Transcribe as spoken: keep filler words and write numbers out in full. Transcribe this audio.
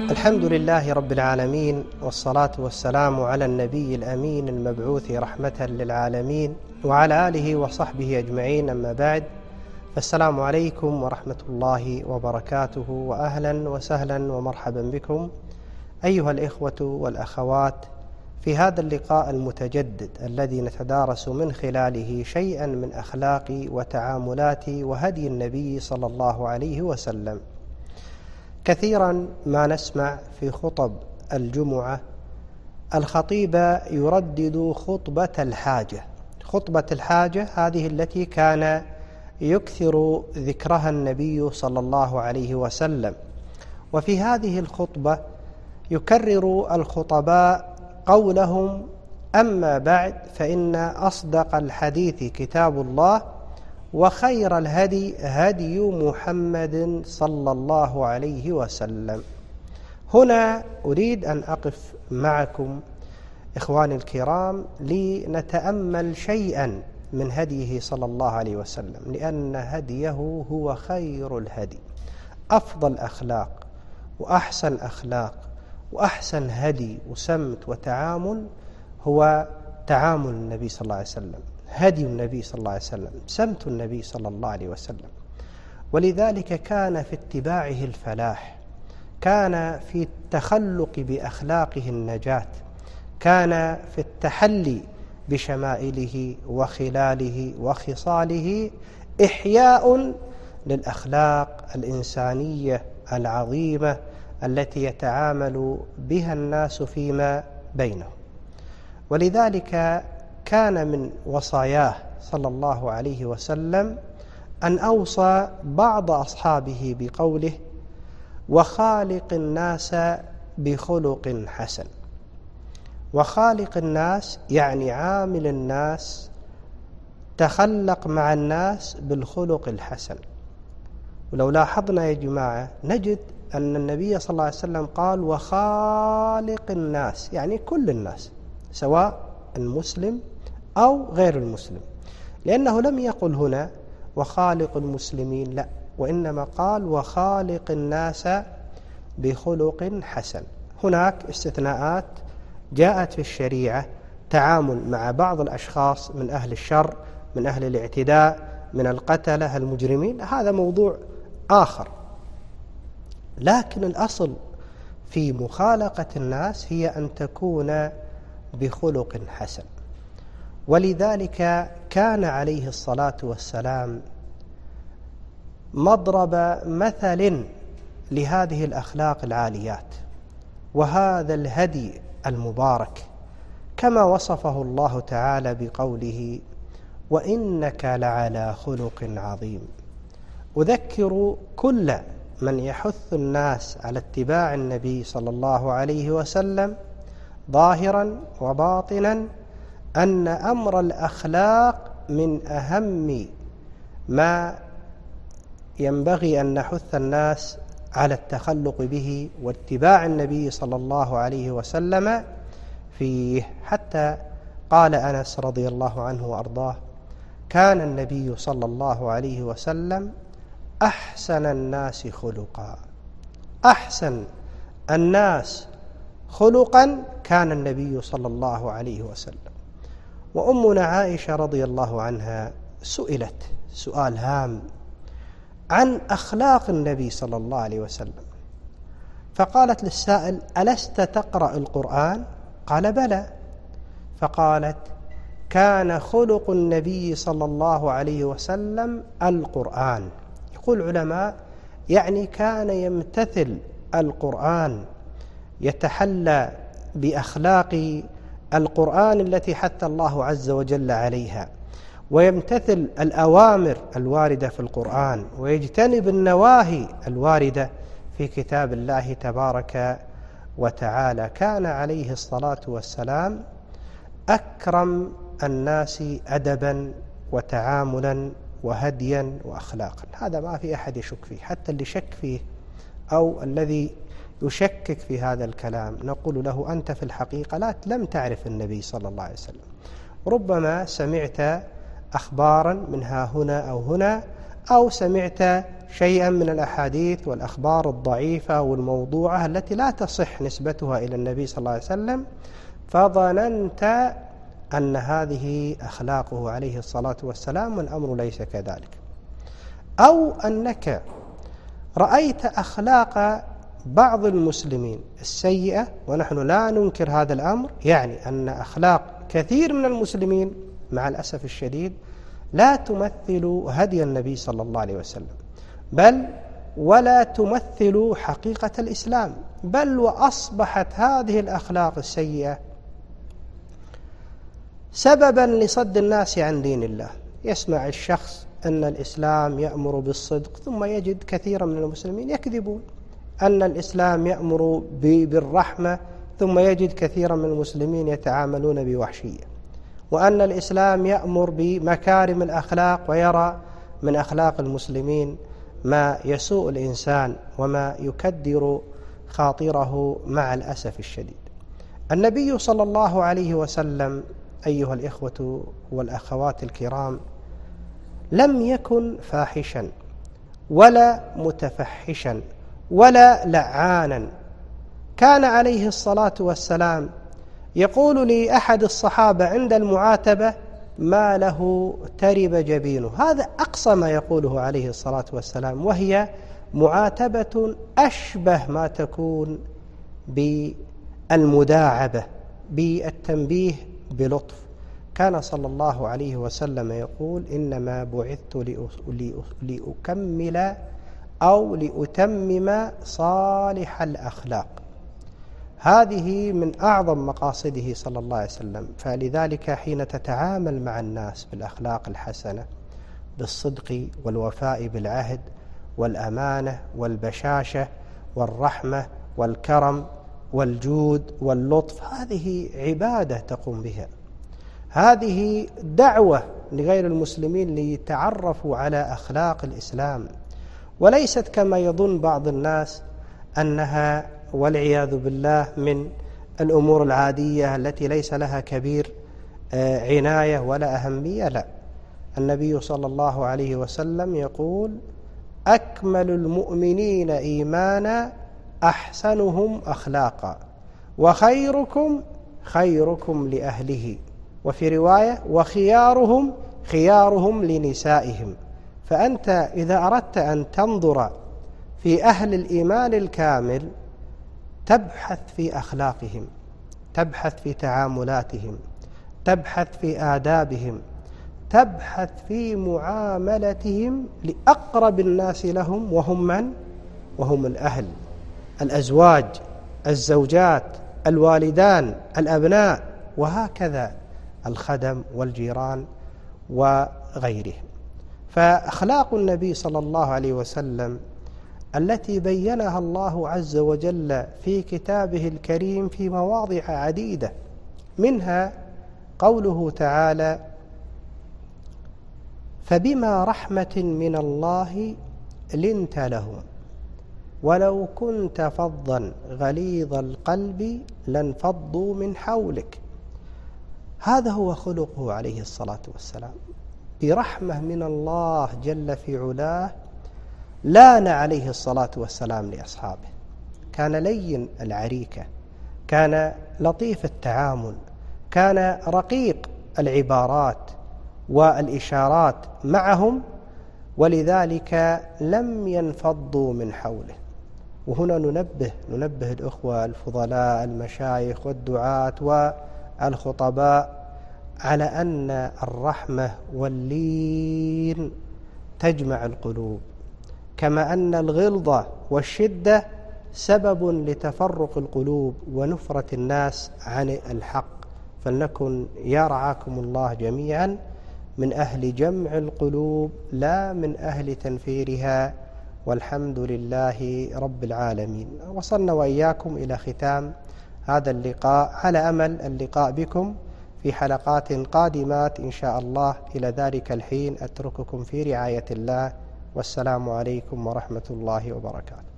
الحمد لله رب العالمين، والصلاة والسلام على النبي الأمين المبعوث رحمة للعالمين وعلى آله وصحبه أجمعين، أما بعد، فالسلام عليكم ورحمة الله وبركاته، وأهلا وسهلا ومرحبا بكم أيها الإخوة والأخوات في هذا اللقاء المتجدد الذي نتدارس من خلاله شيئا من أخلاق وتعاملات وهدي النبي صلى الله عليه وسلم. كثيرا ما نسمع في خطب الجمعة الخطيب يردد خطبة الحاجة. خطبة الحاجة هذه التي كان يكثر ذكرها النبي صلى الله عليه وسلم، وفي هذه الخطبة يكرر الخطباء قولهم: أما بعد، فإن أصدق الحديث كتاب الله، وخير الهدي هدي محمد صلى الله عليه وسلم. هنا أريد أن أقف معكم إخواني الكرام لنتأمل شيئا من هديه صلى الله عليه وسلم، لأن هديه هو خير الهدي، أفضل أخلاق وأحسن أخلاق وأحسن هدي وسمت وتعامل هو تعامل النبي صلى الله عليه وسلم، هدي النبي صلى الله عليه وسلم، سمت النبي صلى الله عليه وسلم. ولذلك كان في اتباعه الفلاح، كان في التخلق بأخلاقه النجاة، كان في التحلي بشمائله وخلاله وخصاله إحياء للأخلاق الإنسانية العظيمة التي يتعامل بها الناس فيما بينهم. ولذلك كان من وصاياه صلى الله عليه وسلم أن أوصى بعض أصحابه بقوله: وخالق الناس بخلق حسن. وخالق الناس يعني عامل الناس، تخلق مع الناس بالخلق الحسن. ولو لاحظنا يا جماعة نجد أن النبي صلى الله عليه وسلم قال: وخالق الناس، يعني كل الناس، سواء المسلم أو غير المسلم، لأنه لم يقل هنا وخالق المسلمين، لا، وإنما قال وخالق الناس بخلق حسن. هناك استثناءات جاءت في الشريعة، تعامل مع بعض الأشخاص من أهل الشر، من أهل الاعتداء، من القتلة المجرمين، هذا موضوع آخر، لكن الأصل في مخالقة الناس هي أن تكون بخلق حسن. ولذلك كان عليه الصلاة والسلام مضرب مثل لهذه الأخلاق العاليات وهذا الهدي المبارك، كما وصفه الله تعالى بقوله: وإنك لعلى خلق عظيم. أذكر كل من يحث الناس على اتباع النبي صلى الله عليه وسلم ظاهرا وباطنا أن أمر الأخلاق من أهم ما ينبغي أن نحث الناس على التخلق به واتباع النبي صلى الله عليه وسلم فيه. حتى قال أنس رضي الله عنه وأرضاه: كان النبي صلى الله عليه وسلم أحسن الناس خلقا. أحسن الناس خلقا كان النبي صلى الله عليه وسلم. وأمنا عائشة رضي الله عنها سئلت سؤال هام عن أخلاق النبي صلى الله عليه وسلم، فقالت للسائل: ألست تقرأ القرآن؟ قال: بلى. فقالت: كان خلق النبي صلى الله عليه وسلم القرآن. يقول العلماء يعني كان يمتثل القرآن، يتحلى بأخلاق القرآن التي حث الله عز وجل عليها، ويمتثل الأوامر الواردة في القرآن، ويجتنب النواهي الواردة في كتاب الله تبارك وتعالى. كان عليه الصلاة والسلام أكرم الناس أدبا وتعاملا وهديا وأخلاقا، هذا ما في أحد يشك فيه. حتى اللي شك فيه أو الذي يشكك في هذا الكلام نقول له: أنت في الحقيقة لا لم تعرف النبي صلى الله عليه وسلم، ربما سمعت أخبارا منها هنا أو هنا، أو سمعت شيئا من الأحاديث والأخبار الضعيفة والموضوعة التي لا تصح نسبتها إلى النبي صلى الله عليه وسلم، فظننت أن هذه أخلاقه عليه الصلاة والسلام، والأمر ليس كذلك. أو أنك رأيت أخلاق بعض المسلمين السيئة، ونحن لا ننكر هذا الأمر، يعني أن أخلاق كثير من المسلمين مع الأسف الشديد لا تمثل هدي النبي صلى الله عليه وسلم، بل ولا تمثل حقيقة الإسلام، بل وأصبحت هذه الأخلاق السيئة سببا لصد الناس عن دين الله. يسمع الشخص أن الإسلام يأمر بالصدق، ثم يجد كثيرا من المسلمين يكذبون. أن الإسلام يأمر بالرحمة، ثم يجد كثيرا من المسلمين يتعاملون بوحشية. وأن الإسلام يأمر بمكارم الأخلاق، ويرى من أخلاق المسلمين ما يسوء الإنسان وما يكدر خاطره مع الأسف الشديد. النبي صلى الله عليه وسلم أيها الإخوة والأخوات الكرام لم يكن فاحشا ولا متفحشا ولا لعانا. كان عليه الصلاة والسلام يقول لأحد الصحابة عند المعاتبة: ما له ترب جبينه. هذا أقصى ما يقوله عليه الصلاة والسلام، وهي معاتبة أشبه ما تكون بالمداعبة، بالتنبيه بلطف. كان صلى الله عليه وسلم يقول: إنما بعثت لأكمل أو لأتمم صالح الأخلاق. هذه من أعظم مقاصده صلى الله عليه وسلم. فلذلك حين تتعامل مع الناس بالأخلاق الحسنة، بالصدق والوفاء بالعهد والأمانة والبشاشة والرحمة والكرم والجود واللطف، هذه عبادة تقوم بها، هذه دعوة لغير المسلمين ليتعرفوا على أخلاق الإسلام، وليست كما يظن بعض الناس أنها والعياذ بالله من الأمور العادية التي ليس لها كبير عناية ولا أهمية. لا، النبي صلى الله عليه وسلم يقول: أكمل المؤمنين إيمانا أحسنهم أخلاقا، وخيركم خيركم لأهله، وفي رواية: وخيارهم خيارهم لنسائهم. فأنت إذا أردت أن تنظر في أهل الإيمان الكامل تبحث في أخلاقهم، تبحث في تعاملاتهم، تبحث في آدابهم، تبحث في معاملتهم لأقرب الناس لهم، وهم من؟ وهم الأهل، الأزواج، الزوجات، الوالدان، الأبناء، وهكذا الخدم والجيران وغيرهم. فأخلاق النبي صلى الله عليه وسلم التي بينها الله عز وجل في كتابه الكريم في مواضع عديدة، منها قوله تعالى: فبما رحمة من الله لنت لهم ولو كنت فظا غليظ القلب لانفضوا من حولك. هذا هو خلقه عليه الصلاة والسلام، برحمة من الله جل في علاه لان عليه الصلاة والسلام لأصحابه. كان لين العريكة، كان لطيف التعامل، كان رقيق العبارات والإشارات معهم، ولذلك لم ينفضوا من حوله. وهنا ننبه ننبه الأخوة الفضلاء المشايخ والدعاة والخطباء على أن الرحمة واللين تجمع القلوب، كما أن الغلظة والشدة سبب لتفرق القلوب ونفرة الناس عن الحق. فلنكن يا رعاكم الله جميعا من أهل جمع القلوب لا من أهل تنفيرها، والحمد لله رب العالمين. وصلنا وإياكم إلى ختام هذا اللقاء، على أمل اللقاء بكم في حلقات قادمات إن شاء الله. إلى ذلك الحين أترككم في رعاية الله، والسلام عليكم ورحمة الله وبركاته.